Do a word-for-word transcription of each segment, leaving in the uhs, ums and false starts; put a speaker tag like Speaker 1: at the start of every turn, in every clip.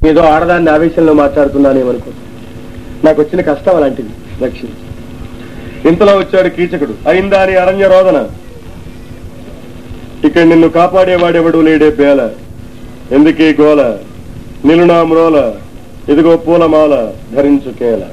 Speaker 1: ఏదో ఆడదాన్ని ఆవేశంలో మాట్లాడుతున్నానేమనుకో, నాకు వచ్చిన కష్టం అలాంటిది, రక్షించి. ఇంతలో వచ్చాడు కీచకుడు. అయిందా అని అరణ్య రోదన. ఇక్కడ నిన్ను కాపాడేవాడెవడు లేడే బేల, ఎందుకీ గోల, నిలునా మ్రోల, ఇదిగో పూలమాల ధరించు కేల.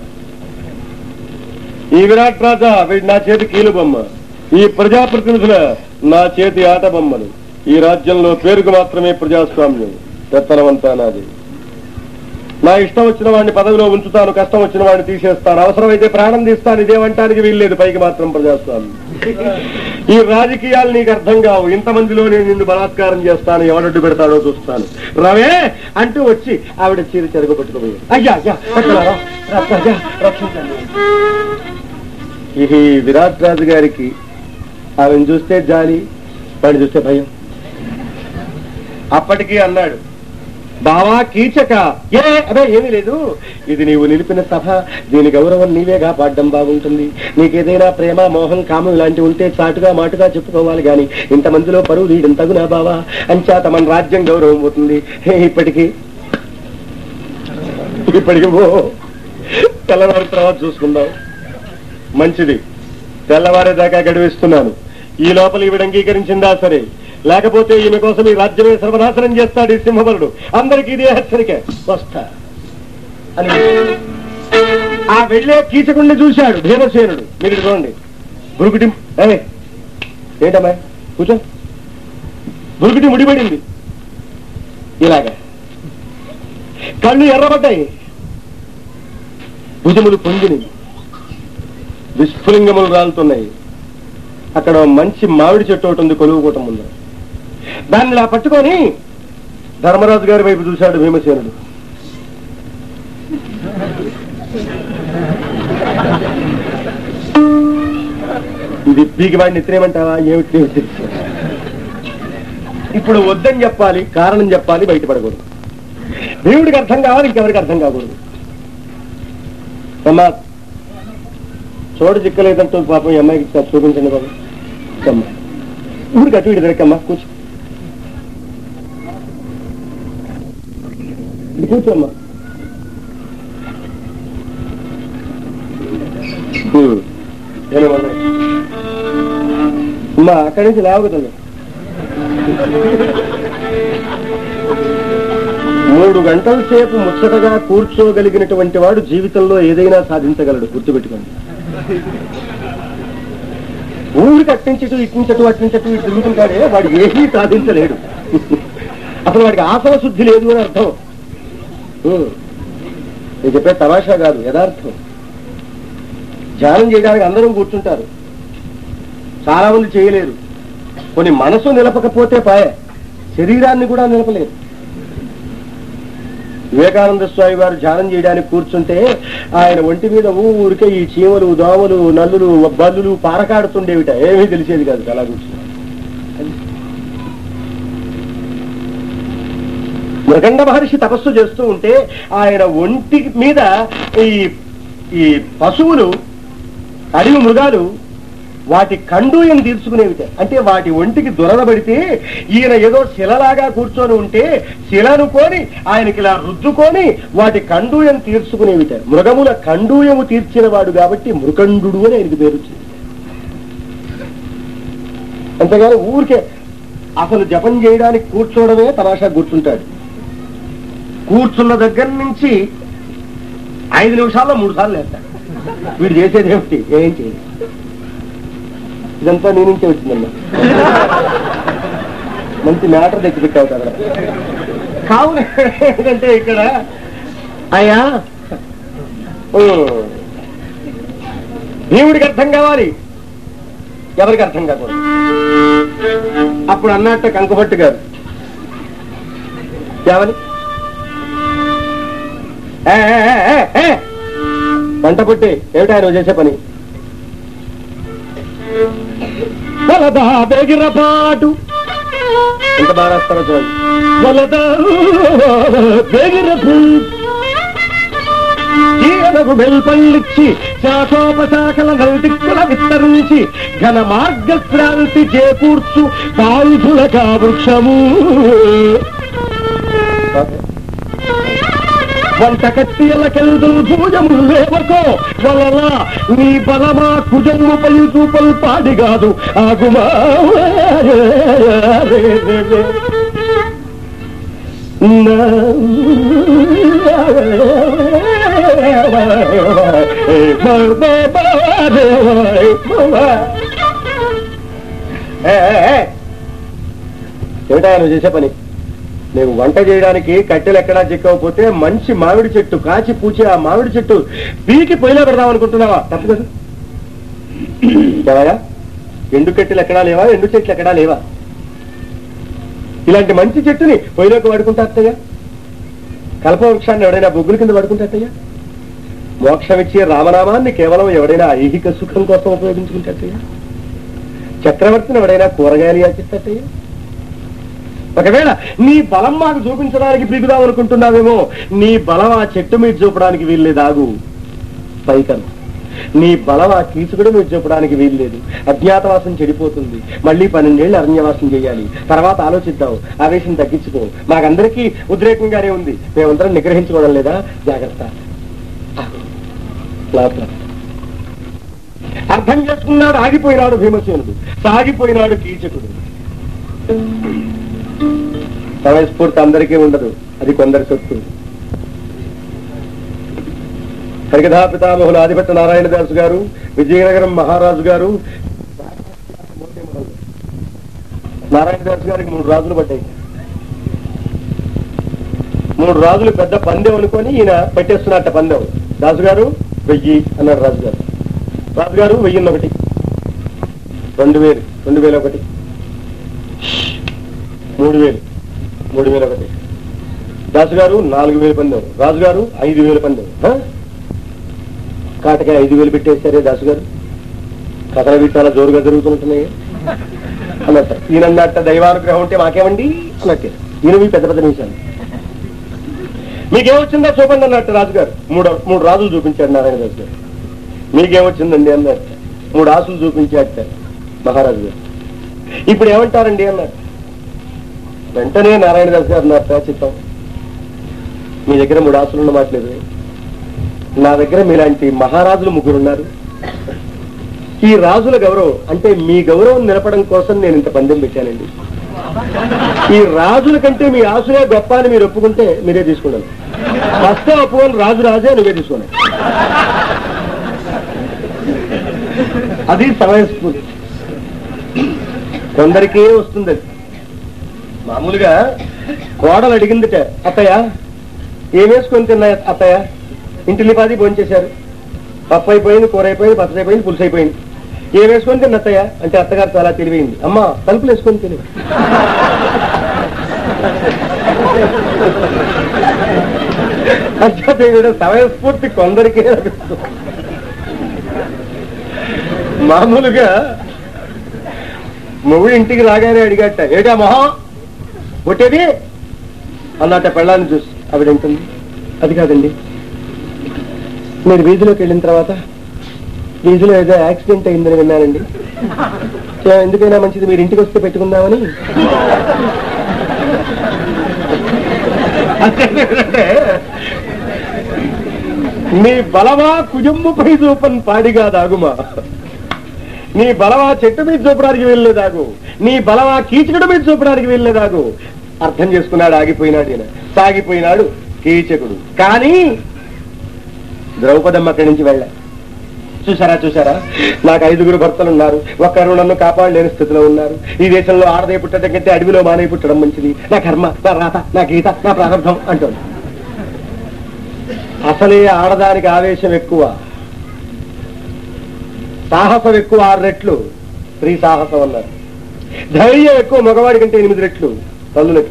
Speaker 1: ఈ విరాట్ రాజా వీడి నా చేతి కీలు బొమ్మ, ఈ ప్రజాప్రతినిధుల నా చేతి ఆట బొమ్మలు. ఈ రాజ్యంలో పేరుకు మాత్రమే ప్రజాస్వామ్యం, పెత్తనమంతా నాది. నా ఇష్టం వచ్చిన వాడిని పదవిలో ఉంచుతాను, కష్టం వచ్చిన వాడిని తీసేస్తాను, అవసరమైతే ప్రాణం తీస్తాను. ఇదేమంటానికి వీల్లేదు, పైకి మాత్రం ప్రజాస్వామ్యం. ఈ రాజకీయాలు నీకు అర్థం కావు. ఇంతమందిలో నేను నిన్ను బలాత్కారం చేస్తాను, ఎవడడ్డు పెడతాడో చూస్తాను, రవే అంటూ వచ్చి ఆవిడ చీర చెరుగు పట్టుకుపోయాడు. అయ్యా అయ్యా రక్షించండి. ఈ విరాట్ రాజు గారికి ఆమెను చూస్తే జాలి, వాడిని చూస్తే భయం. అప్పటికీ అన్నాడు, బావా కీచక, ఏ అదే ఏమీ లేదు, ఇది నీవు నిలిపిన సభ, దీని గౌరవం నీవేగా పాడడం బాగుంటుంది. నీకేదైనా ప్రేమ మోహం కామం ఇలాంటివి ఉంటే చాటుగా మాటుగా చెప్పుకోవాలి గాని ఇంతమందిలో పరువు తీయడం తగునా బావా, అంచేత మన రాజ్యం గౌరవం పోతుంది. ఇప్పటికీ ఇప్పటికి ఓ తెల్లవారి తర్వాత చూసుకుందాం. మంచిది, తెల్లవారేదాకా గడివిస్తున్నాను. ఈ లోపల ఈవిడ అంగీకరించిందా సరే, లేకపోతే ఈమె కోసం ఈ రాజ్యమే సర్వనాశనం చేస్తాడు ఈ సింహబలుడు. అందరికీ ఇదే హెచ్చరిక, వస్తా అని. ఆ వెళ్లే కీచకుణ్ణి చూశాడు భీమసేనుడు. మీరు చూడండి, బురుకుటి ఏంటమ్మా కూర్చో, బురుకుటి ముడిపడింది, ఇలాగా కళ్ళు ఎర్రబడ్డాయి, భుజములు పొంగినవి, విస్ఫులింగములు రాలుతున్నాయి. అక్కడ మంచి మామిడి చెట్టు ఒకటి ఉంది కొలువుకోవటం ముందు. దాన్ని ఇలా పట్టుకొని ధర్మరాజు గారి వైపు చూశాడు భీమసేనుడు. ఇది పీకి వాడిని ఎత్తినేమంటావా ఏమిటి? ఇప్పుడు వద్దని చెప్పాలి, కారణం చెప్పాలి, బయటపడకూడదు. దేవుడికి అర్థం కావాలి, ఇంకెవరికి అర్థం కాకూడదు. అమ్మా చోటు చిక్కలేదంటూ పాపం ఈ అమ్మాయికి చూపించండి బాబు. అమ్మా ఊరికి అటు ఇటు తిరగమ్మా, కూర్చో కూర్చోమ్మా. అమ్మా అక్కడి నుంచి లేవగుతుంది. మూడు గంటల సేపు ముచ్చటగా కూర్చోగలిగినటువంటి వాడు జీవితంలో ఏదైనా సాధించగలడు, గుర్తుపెట్టుకోండి. ఊరికి అట్టించటు ఇట్టించటు అట్టించటు ఇటు తిరుగుతుంటాడే వాడు ఏమీ సాధించలేడు. అసలు వాడికి ఆసన శుద్ధి లేదు అని అర్థం. నేను చెప్పే తమాషా కాదు, యథార్థం. ధ్యానం చేయడానికి అందరూ కూర్చుంటారు, చాలా మంది చేయలేరు. కొన్ని మనసు నిలపకపోతే పాయ, శరీరాన్ని కూడా నిలపలేరు. వివేకానంద స్వామి వారు ధ్యానం చేయడానికి కూర్చుంటే ఆయన ఒంటి మీద ఊరికే ఈ చీమలు, దోమలు, నల్లులు, బల్లులు పారకాడుతుండేవిట, ఏమీ తెలిసేది కాదు అలా కూర్చుని. మృగండ మహర్షి తపస్సు చేస్తూ ఉంటే ఆయన ఒంటి మీద ఈ ఈ పశువులు, అడవి మృగాలు వాటి కండూయం తీర్చుకునేవిట. అంటే వాటి ఒంటికి దురదబడితే ఈయన ఏదో శిలలాగా కూర్చొని ఉంటే శిలనుకొని ఆయనకి ఇలా రుద్దుకొని వాటి కండూయం తీర్చుకునేవిట. మృగముల కండూయము తీర్చిన వాడు కాబట్టి మృకండు అని ఆయనకి పేరు వచ్చింది. అంతేగాని ఊరికే అసలు జపం చేయడానికి కూర్చోవడమే తమాషా కూర్చుంటాడు. కూర్చున్న దగ్గర నుంచి ఐదు నిమిషాల్లో మూడు సార్లు వేస్తాడు. వీడు చేసేది ఏమిటి? ఏం చేయదు. ఇదంతా నీ నుంచే వచ్చిందమ్మా, మంచి మ్యాటర్ తెచ్చి పెట్టావు కదా. కావున ఏంటంటే ఇక్కడ అయ్యా దేవుడికి అర్థం కావాలి, ఎవరికి అర్థం కాకూడదు. అప్పుడు అన్నట్టు కంకుపట్టు గారు ఏమని పంట పుట్టి ఏమిటా నువ్వు చేసే పని? వలదా బెగిరపాటు ఎంత బాగా రాస్తారో చూడండి. వలదా బెగిరపు ఈయనకు వెల్పల్లిచ్చి శాఖోపశాఖల నల్దిక్కుల విస్తరించి ఘన మార్గశ్రాంతి చేకూర్చు పాల్ఫులక వృక్షము. వంట కత్తియలకెల్దు భూజములు లేవకో వలల నీ బలమా కుజముపై చూపలు పాడిగాదు ఆగుమా ఏమిటా నువ్వు చేసే పని? నేను వంట చేయడానికి కట్టెలు ఎక్కడా చిక్కకపోతే మంచి మామిడి చెట్టు కాచి పూచి ఆ మామిడి చెట్టు పీకి పొయ్యిలో పెడదాం అనుకుంటున్నావా? తప్పు కదా. ఏవయ్యా, ఎండు కట్టెలు ఎక్కడా లేవా? ఎండు చెట్లు ఎక్కడా లేవా? ఇలాంటి మంచి చెట్టుని పొయ్యిలోకి వాడుకుంటారయ్యా. కల్ప వృక్షాన్ని ఎవడైనా బొగ్గుల కింద వాడుకుంటారయ్యా. మోక్షం ఇచ్చే రామనామాన్ని కేవలం ఎవడైనా ఐహిక సుఖం కోసం ఉపయోగించుకుంటారయ్యా. చక్రవర్తిని ఎవడైనా కూరగాయలు యాచిస్తారయ్యా. ఒకవేళ నీ బలం మాకు చూపించడానికి పిలుగుదాం అనుకుంటున్నావేమో, నీ బలం ఆ చెట్టు మీద చూపడానికి వీల్లేదాగు పైకం. నీ బలం ఆ కీచుకుడు మీద చూపడానికి వీల్లేదు. అజ్ఞాతవాసం చెడిపోతుంది. మళ్ళీ పన్నెండేళ్లు అరణ్యవాసం చేయాలి. తర్వాత ఆలోచిద్దాం. ఆవేశం తగ్గించుకో. మాకందరికీ ఉద్రేకంగానే ఉంది. మేమందరం నిగ్రహించుకోవడం లేదా? జాగ్రత్త. అర్థం చేసుకున్నాడు. ఆగిపోయినాడు భీమసేనుడు. సాగిపోయినాడు కీచకుడు. సమయస్ఫూర్తి అందరికీ ఉండదు. అది కొందరి సొత్తు. హరికథా పితామహులు ఆదిభట్ట నారాయణదాసు గారు, విజయనగరం మహారాజు గారు. నారాయణదాసు గారికి మూడు రాజులు పడ్డాయి. మూడు రాజులు పెద్ద పందెం అనుకొని ఈయన పెట్టేస్తున్నట్ట పందెం. రాజుగారు వెయ్యి అన్నాడు. రాజుగారు రాజుగారు వెయ్యిన్న ఒకటి, రెండు వేలు రెండు వేలు ఒకటి, మూడు వేలు మూడు వేలు ఒకటి. రాజుగారు నాలుగు వేలు పందెం. రాజుగారు ఐదు వేలు పందెం. కాటకాయ ఐదు వేలు పెట్టేశారే దాసుగారు. కథలవి చాలా జోరుగా జరుగుతుంటున్నాయి అన్నట్ట. ఈయనన్నట్ట దైవానుగ్రహం ఉంటే మాకేమండి అన్నట్టే. ఈయనవి పెద్ద పెద్ద నిమిషాలు. మీకేమొచ్చిందో చూపండి అన్నట్టు రాజుగారు. మూడు మూడు రాజులు చూపించాడు నారాయణదాసు గారు. మీకేమొచ్చిందండి అన్నట్టు. మూడు ఆశలు చూపించాట మహారాజు గారు. ఇప్పుడు ఏమంటారండి అన్నారు. వెంటనే నారాయణదాస్ గారు నా ప్రాచిత్తం, మీ దగ్గర మూడు ఆశలు ఉన్న మాట్లేదు. నా దగ్గర మీలాంటి మహారాజులు ముగ్గురున్నారు. ఈ రాజుల గౌరవం అంటే మీ గౌరవం నిలపడం కోసం నేను ఇంత పందెం పెట్టానండి. ఈ రాజుల కంటే మీ ఆశలే గొప్ప అని మీరు ఒప్పుకుంటే మీరే తీసుకున్నాను. ఫస్ట్ ఒప్పుకొని రాజు రాజే నువ్వే తీసుకున్నాను. అది సమయస్ఫూర్తి. కొందరికే వస్తుంది అది. మామూలుగా కోడలు అడిగిందిట, అత్తయ్య ఏమేసుకొని తిన్నా అత్తయ్య? ఇంటిని పాది భోంచేశారు. పప్పు అయిపోయింది, కూర అయిపోయింది, పచ్చడి అయిపోయింది, పులుసు అయిపోయింది. ఏమేసుకొని తిన్న అత్తయ్య అంటే అత్తగారు చాలా తెలివైంది. అమ్మా తలుపులు వేసుకొని తిని. సమయస్ఫూర్తి కొందరికే లభిస్తుంది. మామూలుగా మొగుడు ఇంటికి రాగానే అడిగట, ఏటా మొహం కొట్టేది అన్నట్ట పెళ్ళాన్ని చూసి ఆవిడంటుంది, అది కాదండి మీరు వీధిలోకి వెళ్ళిన తర్వాత వీధిలో ఏదో యాక్సిడెంట్ అయిందని విన్నానండి, ఎందుకైనా మంచిది మీరు ఇంటికి వస్తే పెట్టుకుందామని. నీ బలమా కుజమ్ముపై చూపని పాడిగా దాగుమా, నీ బలమా చెట్టు మీద చూపడానికి వెళ్ళలేదాగు, నీ బలమా కీచకుడు మీద చూపడానికి వెళ్ళలేదాగు. అర్థం చేసుకున్నాడు. ఆగిపోయినాడు ఈయన. సాగిపోయినాడు కీచకుడు. కానీ ద్రౌపదమ్మ అక్కడి నుంచి వెళ్ళా. చూసారా చూసారా నాకు ఐదుగురు భర్తలు ఉన్నారు, ఒక్కరు నన్ను కాపాడలేని స్థితిలో ఉన్నారు. ఈ దేశంలో ఆడదే పుట్టడం కంటే అడవిలో మానే పుట్టడం మంచిది. నా కర్మ, నా రాత, నా గీత, నా ప్రారంభం అంటుంది. అసలే ఆడదానికి ఆవేశం ఎక్కువ, సాహసం ఎక్కువ ఆరు రెట్లు స్త్రీ సాహసం అన్నారు. ధైర్యం ఎక్కువ మగవాడి కంటే ఎనిమిది రెట్లు తల్లులకి.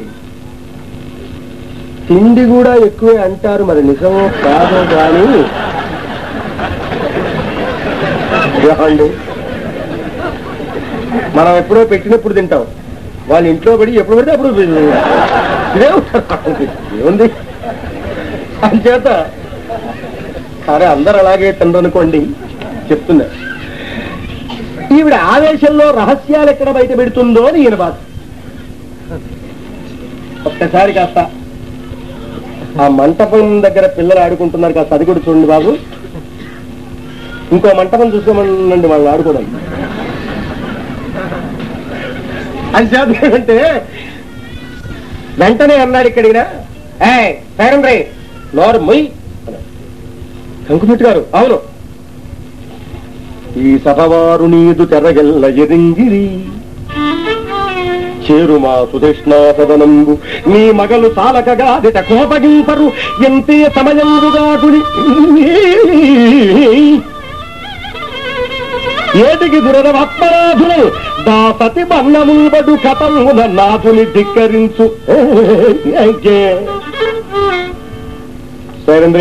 Speaker 1: తిండి కూడా ఎక్కువే అంటారు, మరి నిజమో కాదో కానీ మనం ఎప్పుడో పెట్టినప్పుడు తింటాం, వాళ్ళ ఇంట్లో పడి ఎప్పుడు పడితే అప్పుడు ఇదే ఏముంది అంచేత. సరే అందరు అలాగే తినరనుకోండి చెప్తున్నా. ఈవిడ ఆవేశంలో రహస్యాలు ఎక్కడ బయట పెడుతుందో అని ఈయన బాధ. ఒక్కసారి కాస్త ఆ మంటపం దగ్గర పిల్లలు ఆడుకుంటున్నారు కాస్త అది కూడా చూడండి బాబు. ఇంకో మంటపం చూసుకోమనండి వాళ్ళు ఆడుకోవడం. అని చేద్దామంటే వెంటనే అన్నాడు ఇక్కడినా, ఏ పేరం రే నోరు మొయ్ కంకుపెట్టి గారు. అవును, ఈ సభవారు నీదు తెరగెల్ల ఎరింగిరి చేరుమా సుధేష్ణా సదనంబు నీ మగలు చాలకగాదిట కోపగింపరు ఎంతే సమయంబుగాకుని ఏటికి దురదవాత్మనాథులు దాసతి బన్నముబడు కథమున నాథుని ధిక్కరించు. సైరంద్రి,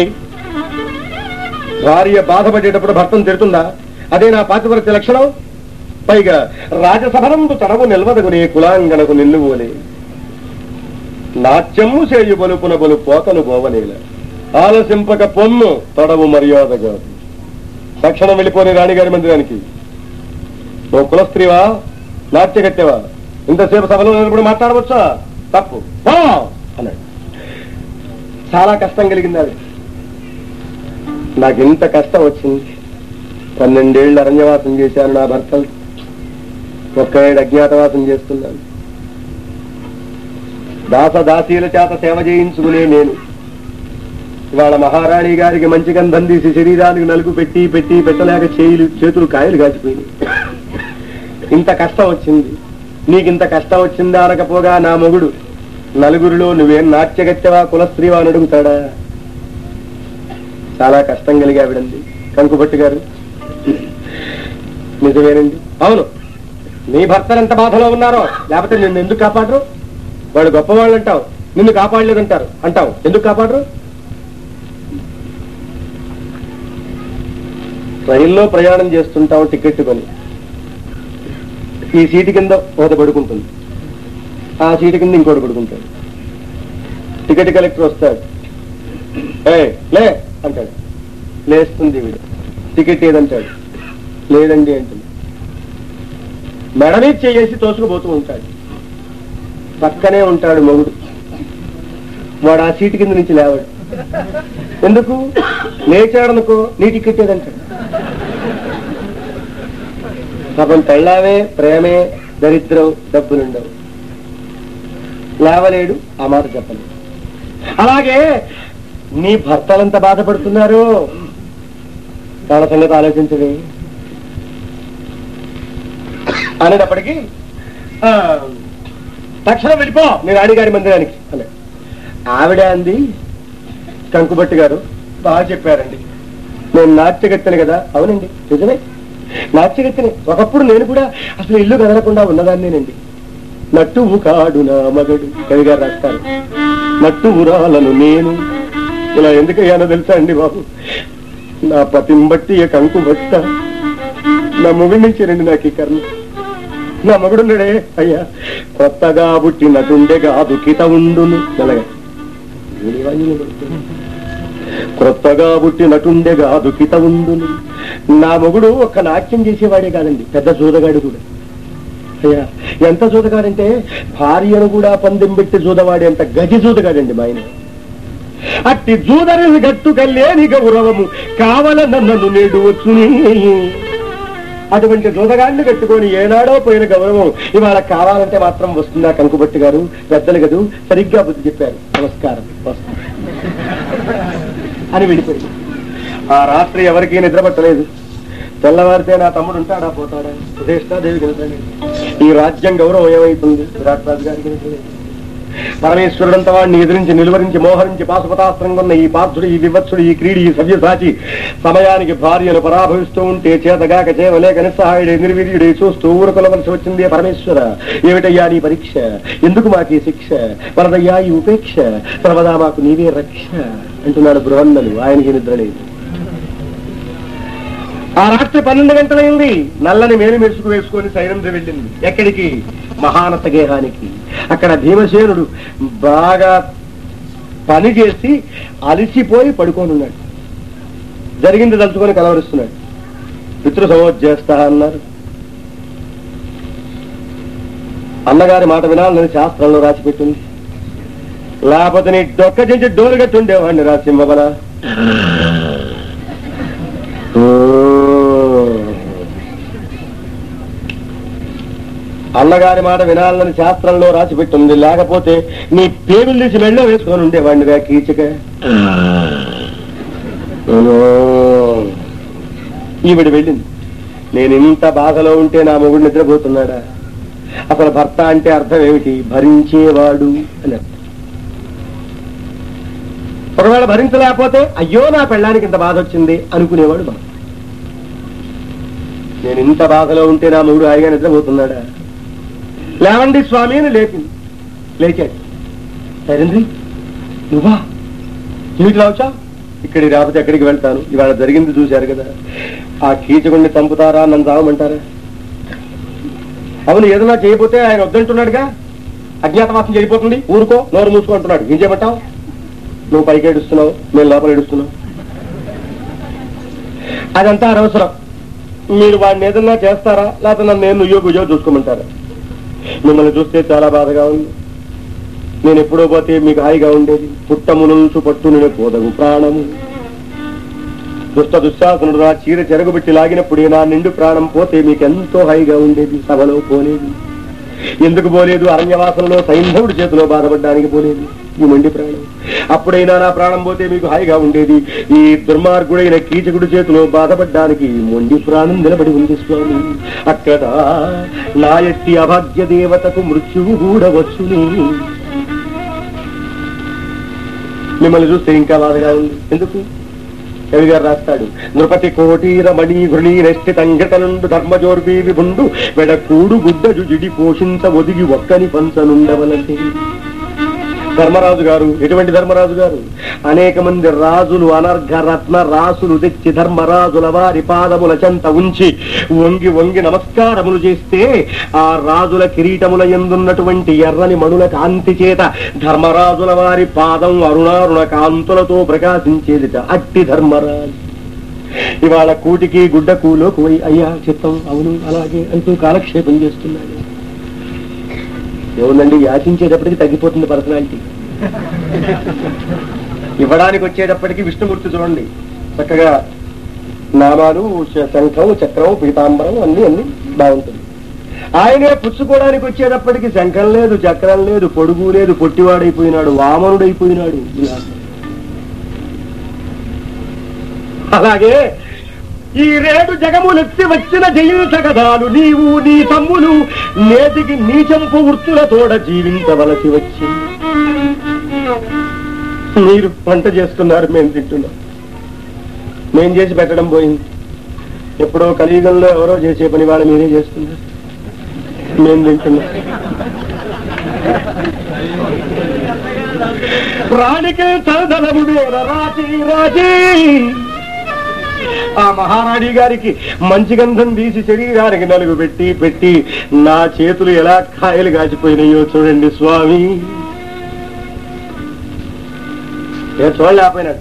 Speaker 1: భార్య బాధపడేటప్పుడు భర్తను తిడుతుందా? అదే నా పాతివ్రత్య లక్షణం. పైగా రాజసభనందు తనవు నిల్వదగునే కులాంగనకు నిల్లువోలే నాట్యము చేయు బలుపున బలు పోతను బోవనేల ఆలసింపక పొన్ను తడవు మర్యాద కాదు. తక్షణం వెళ్ళిపోని రాణిగారి మందిరానికి. ఓ కులస్త్రీవా, నాట్యగత్తెవా, ఇంతసేపు సభలో నిలబడి మాట్లాడవచ్చా? తప్పు అన్నాడు. చాలా కష్టం కలిగింది అది. నాకు ఇంత కష్టం వచ్చింది. పన్నెండేళ్లు అరణ్యవాసం చేశాను నా భర్తలు, ఒక్కేడు అజ్ఞాతవాసం చేస్తున్నాను. దాస దాసీల చేత సేవ చేయించుకునే నేను ఇవాళ మహారాణి గారికి మంచి గంధం తీసి శరీరానికి నలుగు పెట్టి పెట్టి పెట్టలేక చేతులు చేతులు కాయలు కాచిపోయినాయి. ఇంత కష్టం వచ్చింది. నీకింత కష్టం వచ్చిందా అనకపోగా నా మొగుడు నలుగురిలో నువ్వేం నాట్యగత్తెవా కులస్త్రీవా అని అడుగుతాడా? చాలా కష్టం కలిగావిడండి కంకుపట్టి గారు. నిజమేనండి. అవును, నీ భర్తలు ఎంత బాధలో ఉన్నారో, లేకపోతే నిన్ను ఎందుకు కాపాడరు? వాడు గొప్పవాళ్ళు అంటావు, నిన్ను కాపాడలేదంటారు అంటావు, ఎందుకు కాపాడరు? రైల్లో ప్రయాణం చేస్తుంటాం, టికెట్ కొని ఈ సీటు కింద ఒకటి పడుకుంటుంది, ఆ సీటు కింద ఇంకోటి పడుకుంటాడు. టికెట్ కలెక్టర్ వస్తాడు, ఏ లే అంటాడు, లేస్తుంది వీడు. టికెట్ ఏదంటాడు, లేదండి అంటుంది. మెడమే చేసి తోసుకుపోతూ ఉంటాడు. పక్కనే ఉంటాడు మొగుడు, వాడు ఆ సీటు కింద నుంచి లేవాడు. ఎందుకు? లేచాడనుకో నీ టికెట్ ఏదంటాడు. పాపం పెళ్ళావే, ప్రేమే, దరిద్రం, డబ్బులుండవు, లేవలేడు, ఆ మాట చెప్పలేదు. అలాగే నీ భర్తలంతా బాధపడుతున్నారు, వాళ్ళ సంగతి ఆలోచించవి అనేటప్పటికీ తక్షణం వెళ్ళిపో నేను రాణిగారి మందిరానికి అనే ఆవిడ అంది. కంకుబట్టి గారు బాగా చెప్పారండి, నేను నాట్యగత్తెని కదా. అవునండి, నిజమే, నాట్యగత్తెని. ఒకప్పుడు నేను కూడా అసలు ఇల్లు కదలకుండా ఉన్నదాన్నేనండి. నట్టువు కాడు నా మగడు కవి గారు రాస్తారు. నట్టు ఉరాలను నేను ఇలా ఎందుకయ్యానో తెలుసా అండి బాబు? నా పతిని బట్టి కంకు బట్ట నా మొగుడి నుంచేనండి నాకు ఈ కర్మ. నా మొగుడున్నాడే అయ్యా, కొత్తగా పుట్టినటుండే కాదు కిత ఉండును అలాగే క్రొత్తగా పుట్టినటుండే కాదు కిత ఉండును. నా మొగుడు ఒక్క నాట్యం చేసేవాడే కాదండి, పెద్ద జూదగాడు కూడా. అయ్యా ఎంత జూదగాడంటే భార్యను కూడా పందెం పెట్టి జూదవాడే అంత గజి జూదగాడండి మా ఆయన. అట్టి జూదరిని గట్టు కల్లేని గౌరవము కావాలన్న నన్ను నేడు వచ్చుని. అటువంటి జూదగాన్ని కట్టుకొని ఏనాడో పోయిన గౌరవం ఇవాళ కావాలంటే మాత్రం వస్తుందా? కంకుబట్టి గారు పెద్దలు కదూ, సరిగ్గా బుద్ధి చెప్పారు, నమస్కారం వస్తుంది అని విడిపోయింది. ఆ రాత్రి ఎవరికీ నిద్ర పట్టలేదు. తెల్లవారితే నా తమ్ముడు ఉంటాడా పోతాడా? సుధేష్ణాదేవి కనుక ఈ రాజ్యం గౌరవం ఏమైతుంది? విరాట్ రాజు గారికి పరమేశ్వరుడంత వాడిని ఎదిరించి నిలువరించి మోహరించి పాశుపతాస్త్రంగా ఉన్న ఈ పార్థుడు, ఈ వివత్సుడు, ఈ క్రీడి, ఈ సవ్యసాచి సమయానికి భార్యను పరాభవిస్తూ ఉంటే చేతగాక చేవలేక నిస్సహాయుడే నిర్వీర్యుడే చూస్తూ ఊరుకొలవలసి వచ్చింది. పరమేశ్వర ఏమిటయ్యా నీ పరీక్ష? ఎందుకు మాకు శిక్ష? వరదయ్యా ఈ ఉపేక్ష, సర్వదా మాకు నీవే రక్ష అంటున్నాడు బృహన్నలు. ఆయనకి నిద్ర లేదు. ఆ రాత్రి పన్నెండు గంటలైంది. నల్లని మేలు మెరుసుకు వేసుకొని సైరంధ్రి వెళ్ళింది. ఎక్కడికి? మహానత గేహానికి. అక్కడ భీమసేనుడు బాగా పని చేసి అలిసిపోయి పడుకోనున్నాడు. జరిగింది తలుచుకొని కలవరిస్తున్నాడు. పితృ సమోజ్జేస్తా అన్నారు. అన్నగారి మాట వినాలని శాస్త్రంలో రాసిపెట్టింది. లేకపోతే నీ డొక్క చించి డోలు కట్టి ఉండేవాడిని రా సింహబల. అన్నగారి మాట వినాలని శాస్త్రంలో రాసి పెట్టుంది, లేకపోతే నీ పేగులు తీసి మెళ్ళో వేసుకొని ఉండేవాడినిగా కీచక. ఈవిడ వెళ్ళింది. నేను ఇంత బాధలో ఉంటే నా మొగుడు నిద్రపోతున్నాడా? అసలు భర్త అంటే అర్థం ఏమిటి? భరించేవాడు అని. ఒకవేళ భరించలేకపోతే అయ్యో నా పెళ్ళానికి ఇంత బాధ వచ్చింది అనుకునేవాడు బాధ. నేను ఇంత బాధలో ఉంటే నా మొగుడు హాయిగా నిద్రపోతున్నాడా? లేవండి స్వామి అని లేపింది. లేచాడు. సరేంద్రి నువ్వా? ఏమిటి రావచ్చా? ఇక్కడికి రాకపోతే ఎక్కడికి వెళ్తాను? ఇవాళ జరిగింది చూశారు కదా. ఆ కీచకుడిని చంపుతారా, నన్ను చావమంటారా? అవును, ఏదైనా చేయకపోతే ఆయన వద్దంటున్నాడుగా. అజ్ఞాతవాసం చేయబోతుంది, ఊరుకో, నోరు మూసుకో అంటున్నాడు. ఏం చేయమంటావు? నువ్వు పైకి ఏడుస్తున్నావు, నేను లోపల ఏడుస్తున్నావు. అదంతా అనవసరం. మీరు వాడిని ఏదన్నా చేస్తారా, లేకపోతే నన్ను నేను నుయ్యో గుయ్యో చూసుకోమంటారా? మిమ్మల్ని చూస్తే చాలా బాధగా ఉంది. నేను ఎప్పుడో పోతే మీకు హాయిగా ఉండేది. పుట్టమునుంచు పట్టు నేను పోదగు ప్రాణము. దుష్ట దుశ్శాసనుడు నా చీర చెరగుబెట్టి లాగినప్పుడే నా నిండు ప్రాణం పోతే మీకెంతో హాయిగా ఉండేది. సభలో పోలేదు. ఎందుకు పోలేదు? అరణ్యవాసంలో సైంధవుడి చేతిలో బాధపడ్డానికి పోలేదు ఈ మొండి ప్రాణం. అప్పుడైనా నా ప్రాణం పోతే మీకు హాయిగా ఉండేది. ఈ దుర్మార్గుడైన కీచకుడి చేతిలో బాధపడ్డానికి మొండి ప్రాణం నిలబడి ఉంది స్వామి. అక్కడ నా ఎట్టి అభాగ్య దేవతకు మృత్యువు కూడా వచ్చును. మిమ్మల్ని చూస్తే ఇంకా బాధగా ఉంది. ఎందుకు? కవి గారు రాస్తాడు, నృపతి కోటి రమణీ ఘృణీ నెష్టి తంగటనుండు ధర్మజోర్వీ విభుండు వెడకూడు గుడ్డజు జిడి పోషించ ఒదిగి ఒక్కని పంచనుండవలసి. ధర్మరాజు గారు ఎటువంటి ధర్మరాజు గారు? అనేక మంది రాజులు అనర్ఘ రత్న రాసులు తెచ్చి ధర్మరాజుల వారి పాదముల చెంత ఉంచి వంగి వంగి నమస్కారములు చేస్తే ఆ రాజుల కిరీటముల యందున్నటువంటి ఎర్రని మణుల కాంతి చేత ధర్మరాజుల వారి పాదం అరుణారుణ కాంతులతో ప్రకాశించేదిట. అట్టి ధర్మరాజు ఇవాళ కూటికి గుడ్డకు లోకువై అయ్యా చిత్తం అవును అలాగే అంటూ కాలక్షేపం చేస్తున్నాడు. ఏముందండి, యాచించేటప్పటికి తగ్గిపోతుంది పర్సనాలిటీ. ఇవ్వడానికి వచ్చేటప్పటికి విష్ణుమూర్తి చూడండి చక్కగా నామాలు, శంఖం, చక్రం, పీతాంబరం అన్ని అన్ని బాగుంటుంది. ఆయనే పుచ్చుకోవడానికి వచ్చేటప్పటికి శంఖం లేదు, చక్రం లేదు, పొడుగు లేదు, పొట్టివాడైపోయినాడు, వామనుడైపోయినాడు. అలాగే ఈ రేడు జగములెత్తి వచ్చిన జయించగదాలు నీవు నీ తమ్ములు నేటికి నీచంపు వృత్తులతోడ జీవించవలసి వచ్చి. మీరు వంట చేస్తున్నారు, మేము తింటున్నాం. మేం చేసి పెట్టడం పోయింది. ఎప్పుడో కలియుగంలో ఎవరో చేసే పని వాళ్ళు మీరే చేస్తున్నారు, మేము తింటున్నాం. రాణికే తలదలము రాజీ రాజీ. ఆ మహారాణి గారికి మంచి గంధం తీసి శరీరానికి నలుగు పెట్టి పెట్టి నా చేతులు ఎలా కాయలు కాచిపోయినాయో చూడండి స్వామి. నేను చూడలేకపోయినాడు.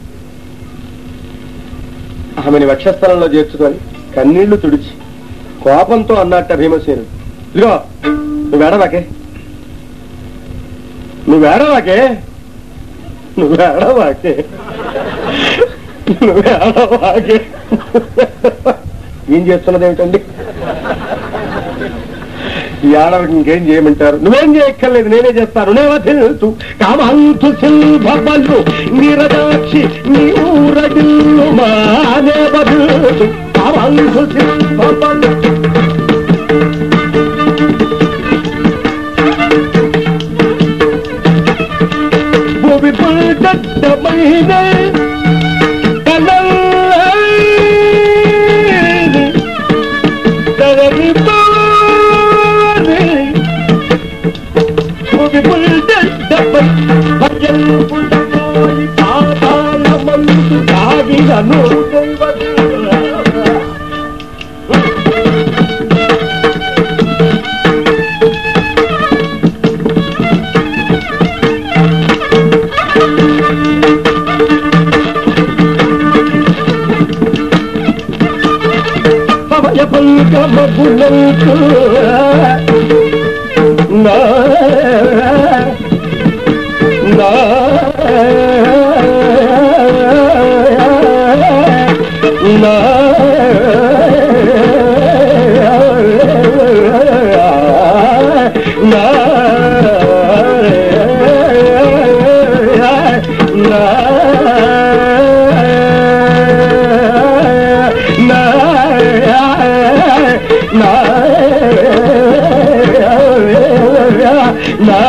Speaker 1: ఆమెని వక్షస్థలంలో చేర్చుకొని కన్నీళ్లు తుడిచి కోపంతో అన్నట్ట భీమసేనుడు, ఇదిగో నువ్వేడవాకే నువ్వేడవాకే నువ్వేడవాకే నువ్వేడవాకే ఏం చేస్తున్నది ఏమిటండి? ఈ ఆడవాడికి ఇంకేం చేయమంటారు? నువ్వేం చేయక్కర్లేదు, నేనే చేస్తాను. నేనే తెలుసు కామంతు శిల్పలు నిరదాక్షి నీ ఊరడిల్లు మానే బదులు కామంతు శిల్పలు. భూమి పుల్టమైన నా నా నా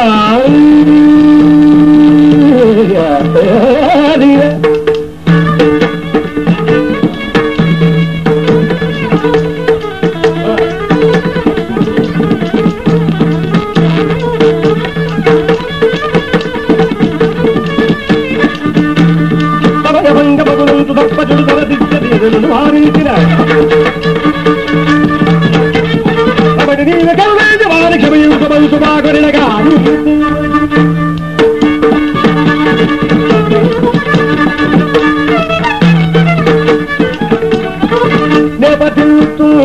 Speaker 1: తప్పచుడు తలదిద్దెను వారించిన కాబట్టి నీవు కల్వేజ వారి క్షమయుత మనసు బాగొరినగా నేపథ్యంతో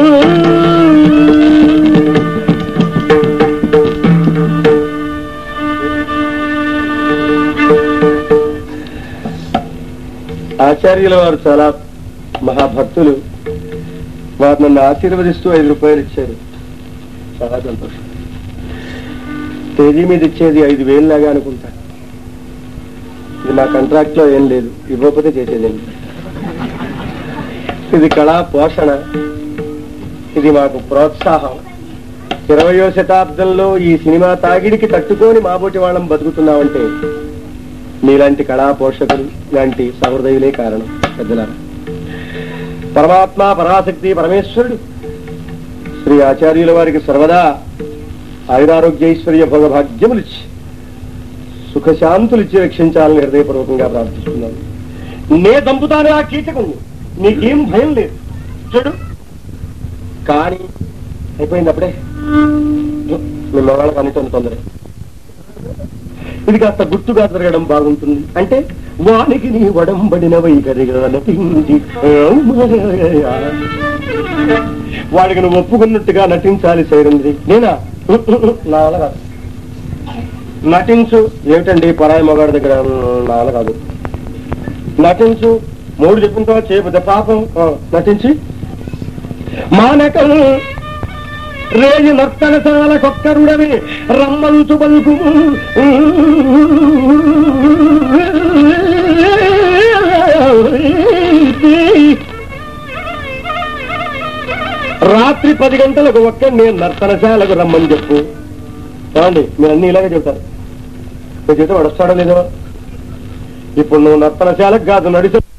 Speaker 1: ఆచార్యుల వారు చాలా మహాభక్తులు. వారు నన్ను ఆశీర్వదిస్తూ ఐదు రూపాయలు ఇచ్చారు. చాలా సంతోషం. తేదీ మీద ఇచ్చేది ఐదు వేలు లాగా అనుకుంటా. ఇది నా కాంట్రాక్ట్ లో ఏం లేదు, ఇవ్వకపోతే చేసేదేం. ఇది కళా పోషణ, ఇది మాకు ప్రోత్సాహం. ఇరవయో శతాబ్దంలో ఈ సినిమా తాగిడికి తట్టుకొని మాబోటి వాళ్ళం బతుకుతున్నామంటే మీలాంటి కళా పోషకులు ఇలాంటి సహృదయులే కారణం. పెద్దలారా, పరమాత్మ పరాశక్తి పరమేశ్వరుడు శ్రీ ఆచార్యుల వారికి సర్వదా ఆయురారోగ్యైశ్వర్య భోగ భాగ్యములిచ్చి సుఖశాంతులిచ్చి రక్షించాలని హృదయపూర్వకంగా ప్రార్థిస్తున్నాను. నే దంపుతాను ఆ కీచకుని, నీకేం భయం లేదు. చూడు కానీ అయిపోయింది అప్పుడే. మీ మగాళ్ళకి అన్నిటి తొందర. ఇది కాస్త గుర్తుగా జరగడం బాగుంటుంది. అంటే వానికి నీ వడంబడిన వైఖరిగా నటించి వాడికి నువ్వు ఒప్పుకున్నట్టుగా నటించాలి సైరంద్రి. నేనా నాల కాదు. నటించు ఏమిటండి పరాయి మొగాడి దగ్గర నాల కాదు. నటించు, మూడు చెప్పుకుంటా చేయబోతే పాపం. నటించి మానకం రేయి నర్తనశాల కొక్కరుడవి రమ్మంచు బలుకు రాత్రి పది గంటలకు ఒక్క నేను నర్తనశాలకు రమ్మని చెప్పు. ఏమండి మీరు అన్ని ఇలాగే చెబుతారు. మీ చేత వాడు వస్తాడో లేదో. ఇప్పుడు నువ్వు నర్తనశాలకు కాదు నడిచే